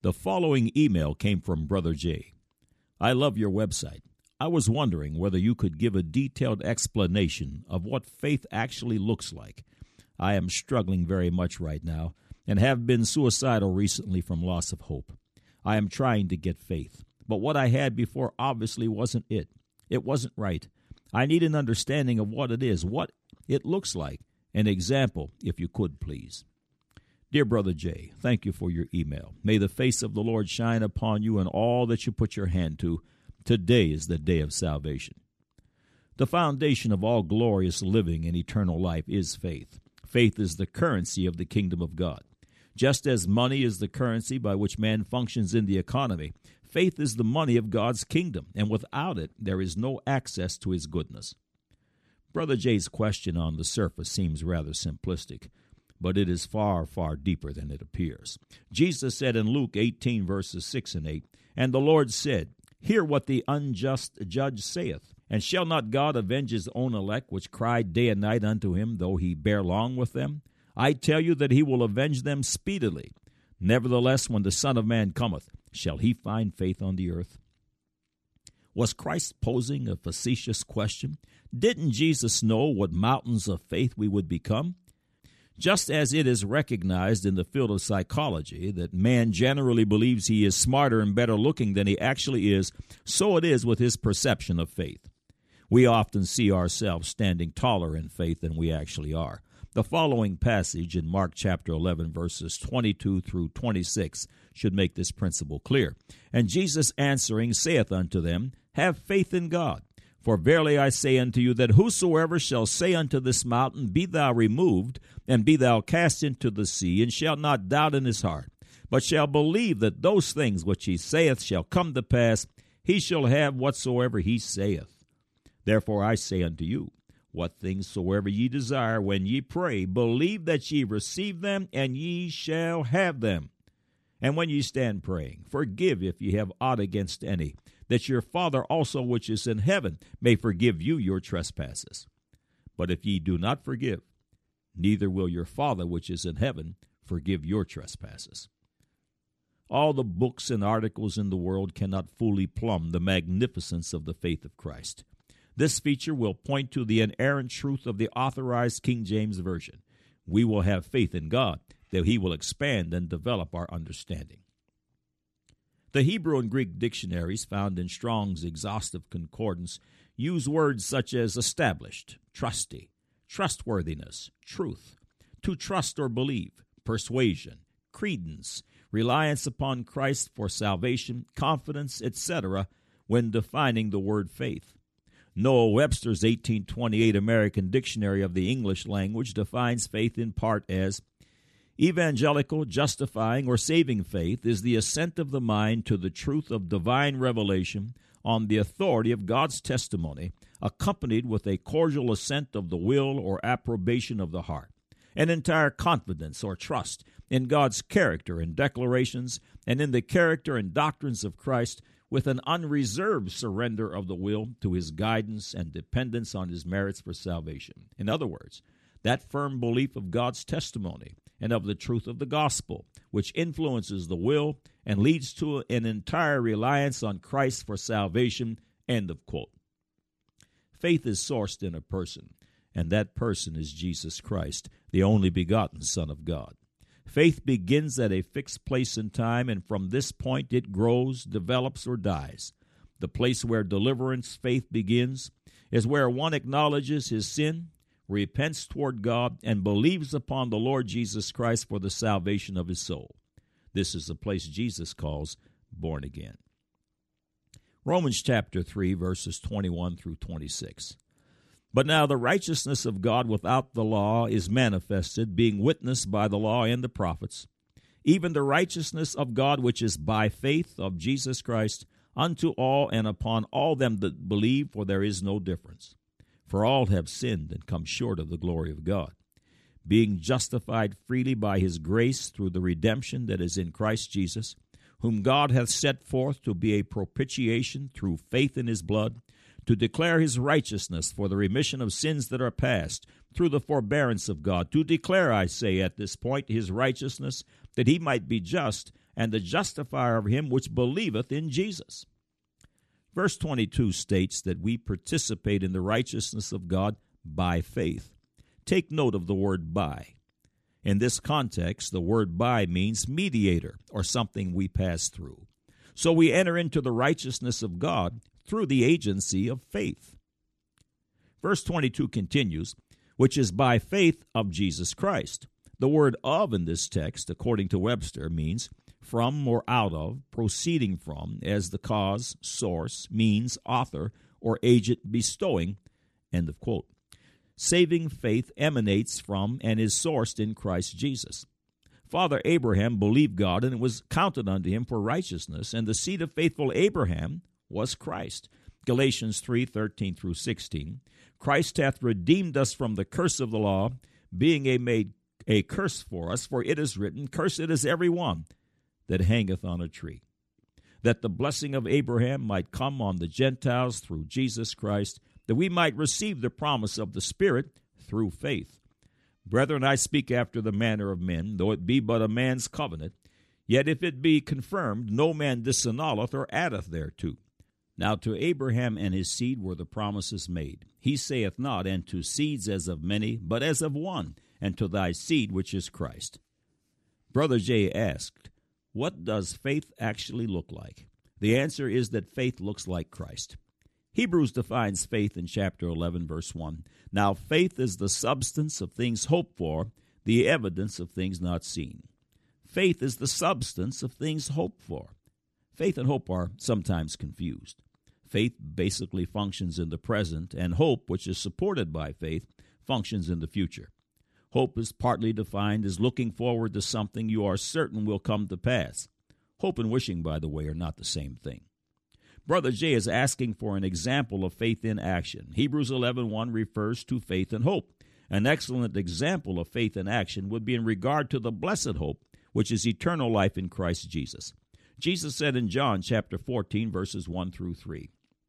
The following email came from Brother J. I love your website. I was wondering whether you could give a detailed explanation of what faith actually looks like. I am struggling very much right now and have been suicidal recently from loss of hope. I am trying to get faith, but what I had before obviously wasn't it. It wasn't right. I need an understanding of what it is, what it looks like. An example, if you could, please. Dear Brother J, thank you for your email. May the face of the Lord shine upon you and all that you put your hand to. Today is the day of salvation. The foundation of all glorious living and eternal life is faith. Faith is the currency of the kingdom of God. Just as money is the currency by which man functions in the economy, faith is the money of God's kingdom, and without it, there is no access to his goodness. Brother J's question on the surface seems rather simplistic, but it is far, far deeper than it appears. Jesus said in Luke 18, verses 6 and 8, "And the Lord said, Hear what the unjust judge saith. And shall not God avenge his own elect, which cry day and night unto him, though he bear long with them? I tell you that he will avenge them speedily. Nevertheless, when the Son of Man cometh, shall he find faith on the earth?" Was Christ posing a facetious question? Didn't Jesus know what mountains of faith we would become? Just as it is recognized in the field of psychology that man generally believes he is smarter and better looking than he actually is, so it is with his perception of faith. We often see ourselves standing taller in faith than we actually are. The following passage in Mark chapter 11, verses 22 through 26 should make this principle clear. "And Jesus answering saith unto them, Have faith in God. For verily I say unto you, that whosoever shall say unto this mountain, Be thou removed, and be thou cast into the sea, and shall not doubt in his heart, but shall believe that those things which he saith shall come to pass, he shall have whatsoever he saith. Therefore I say unto you, what things soever ye desire, when ye pray, believe that ye receive them, and ye shall have them. And when ye stand praying, forgive if ye have aught against any, that your Father also which is in heaven may forgive you your trespasses. But if ye do not forgive, neither will your Father which is in heaven forgive your trespasses." All the books and articles in the world cannot fully plumb the magnificence of the faith of Christ. This feature will point to the inerrant truth of the authorized King James Version. We will have faith in God, that he will expand and develop our understanding. The Hebrew and Greek dictionaries found in Strong's exhaustive concordance use words such as established, trusty, trustworthiness, truth, to trust or believe, persuasion, credence, reliance upon Christ for salvation, confidence, etc., when defining the word faith. Noah Webster's 1828 American Dictionary of the English Language defines faith in part as evangelical, justifying, or saving faith is the assent of the mind to the truth of divine revelation on the authority of God's testimony, accompanied with a cordial assent of the will or approbation of the heart, an entire confidence or trust in God's character and declarations and in the character and doctrines of Christ, with an unreserved surrender of the will to his guidance and dependence on his merits for salvation. In other words, that firm belief of God's testimony and of the truth of the gospel, which influences the will and leads to an entire reliance on Christ for salvation, end of quote. Faith is sourced in a person, and that person is Jesus Christ, the only begotten Son of God. Faith begins at a fixed place in time, and from this point it grows, develops, or dies. The place where deliverance faith begins is where one acknowledges his sin, repents toward God, and believes upon the Lord Jesus Christ for the salvation of his soul. This is the place Jesus calls born again. Romans chapter 3, verses 21 through 26. "But now the righteousness of God without the law is manifested, being witnessed by the law and the prophets, even the righteousness of God which is by faith of Jesus Christ, unto all and upon all them that believe, for there is no difference. For all have sinned and come short of the glory of God, being justified freely by his grace through the redemption that is in Christ Jesus, whom God hath set forth to be a propitiation through faith in his blood, to declare his righteousness for the remission of sins that are past, through the forbearance of God, to declare, I say, at this point, his righteousness, that he might be just and the justifier of him which believeth in Jesus. Verse 22 states that we participate in the righteousness of God by faith. Take note of the word by. In this context, the word by means mediator, or something we pass through. So we enter into the righteousness of God through the agency of faith. Verse 22 continues, which is by faith of Jesus Christ. The word of in this text, according to Webster, means from or out of, proceeding from, as the cause, source, means, author, or agent bestowing, end of quote. Saving faith emanates from and is sourced in Christ Jesus. Father Abraham believed God, and it was counted unto him for righteousness, and the seed of faithful Abraham was Christ. Galatians 3:13 through 16. Christ hath redeemed us from the curse of the law, being made a curse for us, for it is written, Cursed is every one that hangeth on a tree. That the blessing of Abraham might come on the Gentiles through Jesus Christ, that we might receive the promise of the Spirit through faith. Brethren, I speak after the manner of men, though it be but a man's covenant, yet if it be confirmed, no man disannulleth or addeth thereto. Now to Abraham and his seed were the promises made. He saith not, and to seeds as of many, but as of one, and to thy seed which is Christ. Brother J asked, what does faith actually look like? The answer is that faith looks like Christ. Hebrews defines faith in chapter 11, verse 1. Now faith is the substance of things hoped for, the evidence of things not seen. Faith is the substance of things hoped for. Faith and hope are sometimes confused. Faith basically functions in the present, and hope, which is supported by faith, functions in the future. Hope is partly defined as looking forward to something you are certain will come to pass. Hope and wishing, by the way, are not the same thing. Brother J is asking for an example of faith in action. Hebrews 11:1 refers to faith and hope. An excellent example of faith in action would be in regard to the blessed hope, which is eternal life in Christ Jesus. Jesus said in John chapter 14, verses 1 through 3,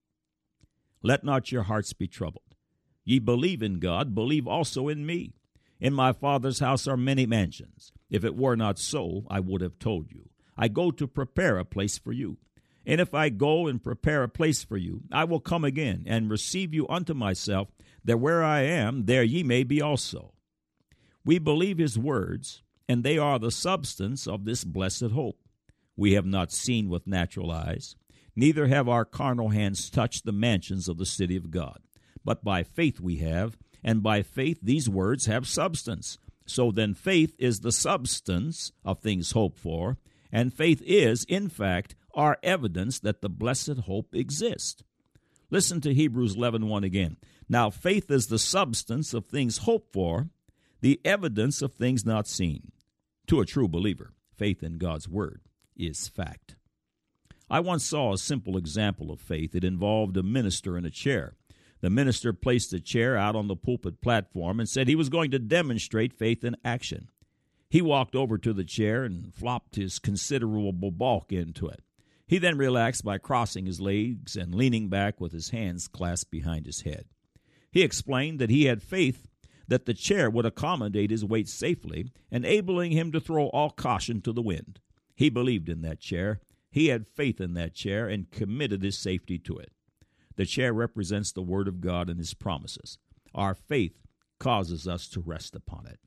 Let not your hearts be troubled. Ye believe in God, believe also in me. In my Father's house are many mansions. If it were not so, I would have told you. I go to prepare a place for you. And if I go and prepare a place for you, I will come again and receive you unto myself, that where I am, there ye may be also. We believe his words, and they are the substance of this blessed hope. We have not seen with natural eyes, neither have our carnal hands touched the mansions of the city of God. But by faith we have, and by faith these words have substance. So then faith is the substance of things hoped for, and faith is, in fact, our evidence that the blessed hope exists. Listen to Hebrews 11:1 again. Now faith is the substance of things hoped for, the evidence of things not seen. To a true believer, faith in God's word is fact. I once saw a simple example of faith. It involved a minister in a chair. The minister placed a chair out on the pulpit platform and said he was going to demonstrate faith in action. He walked over to the chair and flopped his considerable bulk into it. He then relaxed by crossing his legs and leaning back with his hands clasped behind his head. He explained that he had faith that the chair would accommodate his weight safely, enabling him to throw all caution to the wind. He believed in that chair. He had faith in that chair and committed his safety to it. The chair represents the Word of God and His promises. Our faith causes us to rest upon it.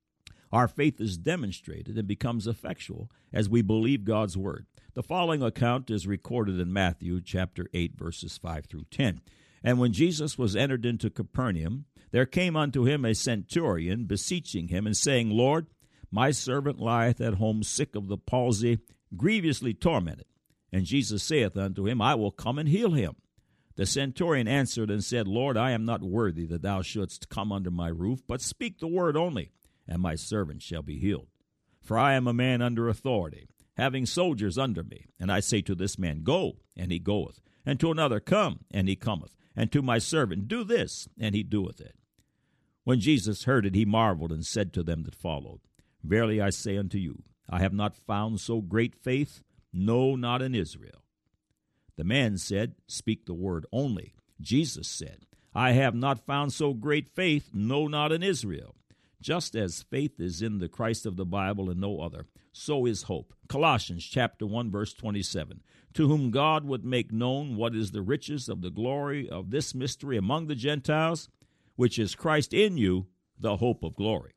Our faith is demonstrated and becomes effectual as we believe God's Word. The following account is recorded in Matthew chapter 8, verses 5 through 10. And when Jesus was entered into Capernaum, there came unto him a centurion, beseeching him, and saying, Lord, my servant lieth at home sick of the palsy, grievously tormented. And Jesus saith unto him, I will come and heal him. The centurion answered and said, Lord, I am not worthy that thou shouldst come under my roof, but speak the word only, and my servant shall be healed. For I am a man under authority, having soldiers under me. And I say to this man, Go, and he goeth, and to another, Come, and he cometh, and to my servant, Do this, and he doeth it. When Jesus heard it, he marveled, and said to them that followed, Verily I say unto you, I have not found so great faith, no, not in Israel. The man said, Speak the word only. Jesus said, I have not found so great faith, no, not in Israel. Just as faith is in the Christ of the Bible and no other, so is hope. Colossians chapter 1, verse 27. To whom God would make known what is the riches of the glory of this mystery among the Gentiles, which is Christ in you, the hope of glory.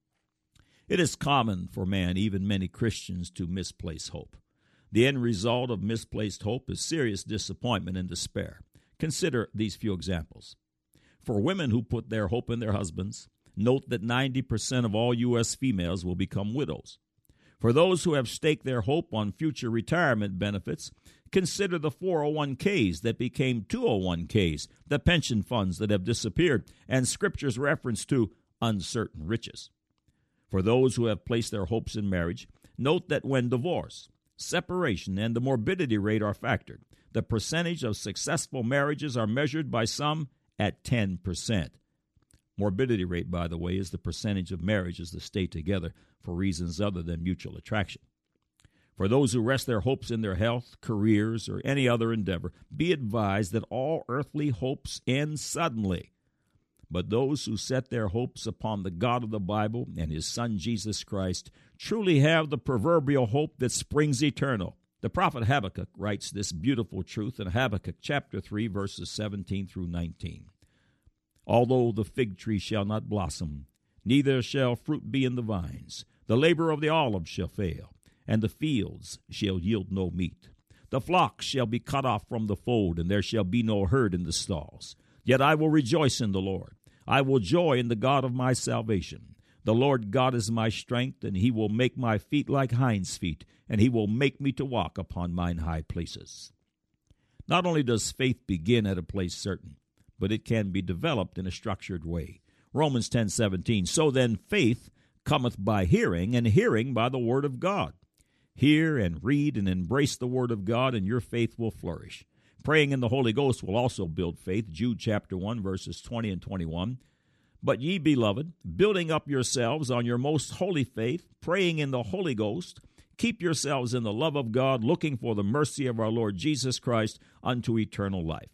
It is common for man, even many Christians, to misplace hope. The end result of misplaced hope is serious disappointment and despair. Consider these few examples. For women who put their hope in their husbands, note that 90% of all U.S. females will become widows. For those who have staked their hope on future retirement benefits, consider the 401ks that became 201ks, the pension funds that have disappeared, and Scripture's reference to uncertain riches. For those who have placed their hopes in marriage, note that when divorce, separation, and the morbidity rate are factored, the percentage of successful marriages are measured by some at 10%. Morbidity rate, by the way, is the percentage of marriages that stay together for reasons other than mutual attraction. For those who rest their hopes in their health, careers, or any other endeavor, be advised that all earthly hopes end suddenly. But those who set their hopes upon the God of the Bible and His Son Jesus Christ truly have the proverbial hope that springs eternal. The prophet Habakkuk writes this beautiful truth in Habakkuk chapter 3, verses 17 through 19. Although the fig tree shall not blossom, neither shall fruit be in the vines, the labor of the olive shall fail, and the fields shall yield no meat. The flocks shall be cut off from the fold, and there shall be no herd in the stalls. Yet I will rejoice in the Lord. I will joy in the God of my salvation. The Lord God is my strength, and He will make my feet like hinds' feet, and He will make me to walk upon mine high places. Not only does faith begin at a place certain, but it can be developed in a structured way. Romans 10:17, so then faith cometh by hearing, and hearing by the word of God. Hear and read and embrace the word of God, and your faith will flourish. Praying in the Holy Ghost will also build faith. Jude chapter 1, verses 20 and 21. But ye, beloved, building up yourselves on your most holy faith, praying in the Holy Ghost, keep yourselves in the love of God, looking for the mercy of our Lord Jesus Christ unto eternal life.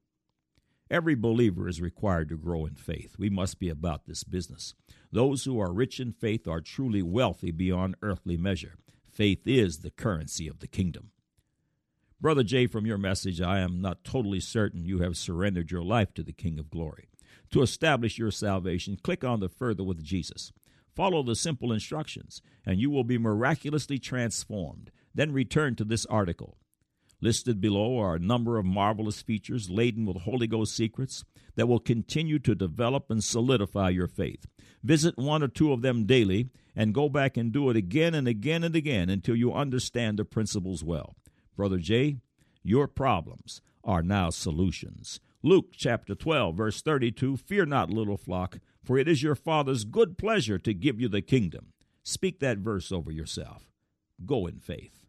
Every believer is required to grow in faith. We must be about this business. Those who are rich in faith are truly wealthy beyond earthly measure. Faith is the currency of the kingdom. Brother Jay, from your message, I am not totally certain you have surrendered your life to the King of Glory. To establish your salvation, click on the Further with Jesus. Follow the simple instructions, and you will be miraculously transformed. Then return to this article. Listed below are a number of marvelous features laden with Holy Ghost secrets that will continue to develop and solidify your faith. Visit one or two of them daily and go back and do it again and again and again until you understand the principles well. Brother Jay, your problems are now solutions. Luke chapter 12, verse 32, fear not, little flock, for it is your Father's good pleasure to give you the kingdom. Speak that verse over yourself. Go in faith.